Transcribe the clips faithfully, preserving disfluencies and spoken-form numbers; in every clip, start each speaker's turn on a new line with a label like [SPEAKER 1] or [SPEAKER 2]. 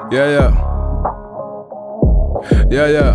[SPEAKER 1] Yeah, yeah. Yeah, yeah.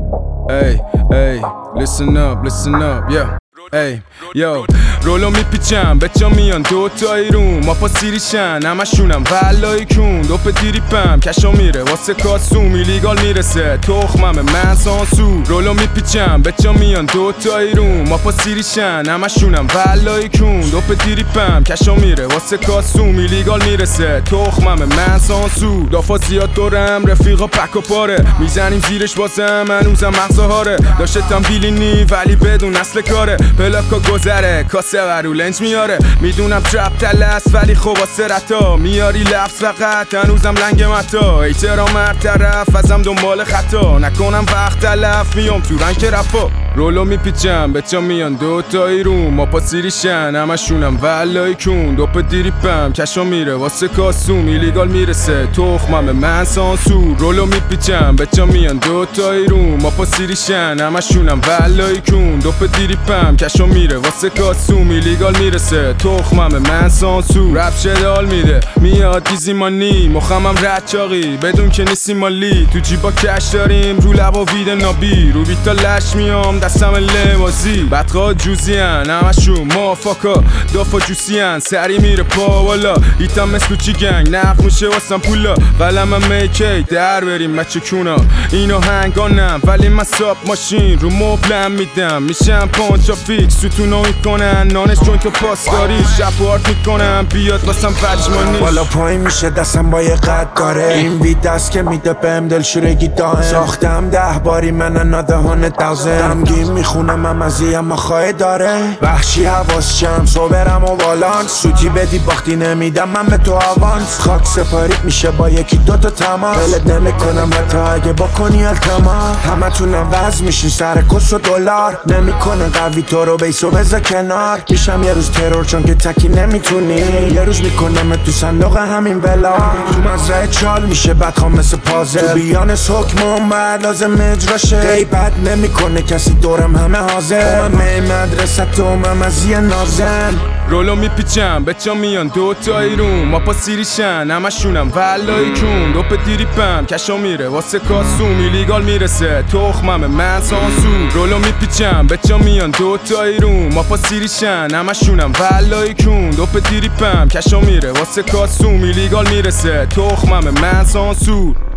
[SPEAKER 1] Hey, hey, listen up, listen up, yeah. Ey یو رولو میپیچم بچه میان دوتایی روم ماپا سیریشن همشونم ولای کون دوپ دیریپم کشا میره واسه کاسو میلیگال میرسه تخمم من سانسو رولو میپیچم بچه میان دوتایی روم ماپا سیریشن همشونم ولای کون دوپ دیریپم کشا میره واسه کاسو میلیگال میرسه تخمم من سانسو دافا زیاد دورم رفیقا پک و پاره میزنیم زیرش بازم هنوزم مغزه هاره داشتم بیلینی ولی بدون اصل کاره پلاکا گذره کاسه ورو لنج میاره میدونم ترپ تلس ولی خب واسه رتا میاری لفظ فقط هنوزم لنگ متا ایترام هر طرف ازم دنبال خطا نکنم وقت تلف میام تو رنگ رفا رولو میپیچم بچه میان دوتایی روم ماپا سیریشن همشونم ولای کون دوپ دیریپم کشا میره واسه کاسو میلیگال میرسه تخمم من سانسو رولو میپیچم بچه میان دوتایی روم ماپا سیریشن همشونم ولای کون دوپ دیریپم کشا میره واسه کاسو میلیگال میرسه تخمم من سانسو رپ شدال میده میاد دیزی مانی مخمم رد چاقی بدون که نیستی مالی تو جیبا کش داریم رو لبا وید نابی رو بیتا لش میام دستم لبازی بدخواه جوزی هن همشون مافاکا دافا جوسی هن سری میره پا والا ایتم مثل چی گنگ نق میشه واسم پولا قلم هم میکی در بریم بچه کونا اینو هنگانم ولی من ساب ماشین رو مبلم میدم میشم پانچا فیکس ستونو میکنن نانش جوین تو پاسداری شب وارد میکنم بیاد واسم فجمانی
[SPEAKER 2] بالا پایین میشه دستم با یه قد داره این وید دست که میده بهم دلشورگی دائم ساختم ده باری من another hundred thousand دمگیر میخونم هم ازی اما خواهی داره وحشی حواس شم صبرم و والانس سوتی بدی باختی نمیدم من به تو آوانس خاک سپاریت میشه با یکی دوتا تماس بلد نمیکنم حتی اگه بکنی التماس همه تونم وز میشین سر کس و دلار نمیکنه قوی تو رو بیسو بذار کنار میشم یه روز ترور چون که تکی نمیتونی یه روز میکنم تو صندوق همین بلا تو مزرعه چال میشه بدخوام مثل پازل تو بیانس حکمم بعد لازم اجراشه غیبت نمیکنه کسی دورم همه حاضر همه مدرسه تومم از یه نازم
[SPEAKER 1] رولو میپیچم بچه میان دوتایی روم ماپا سیریشن همشونم ولای کون دوپ دیریپم کشا میره واسه کاسو میلیگال میرسه تخمم من سانسو رولو میپیچم بچه میان دوتایی روم ماپا سیریشن همشونم ولای کون دوپ دیریپم کشا میره واسه کاسو میلیگال میرسه تخمم من سانسو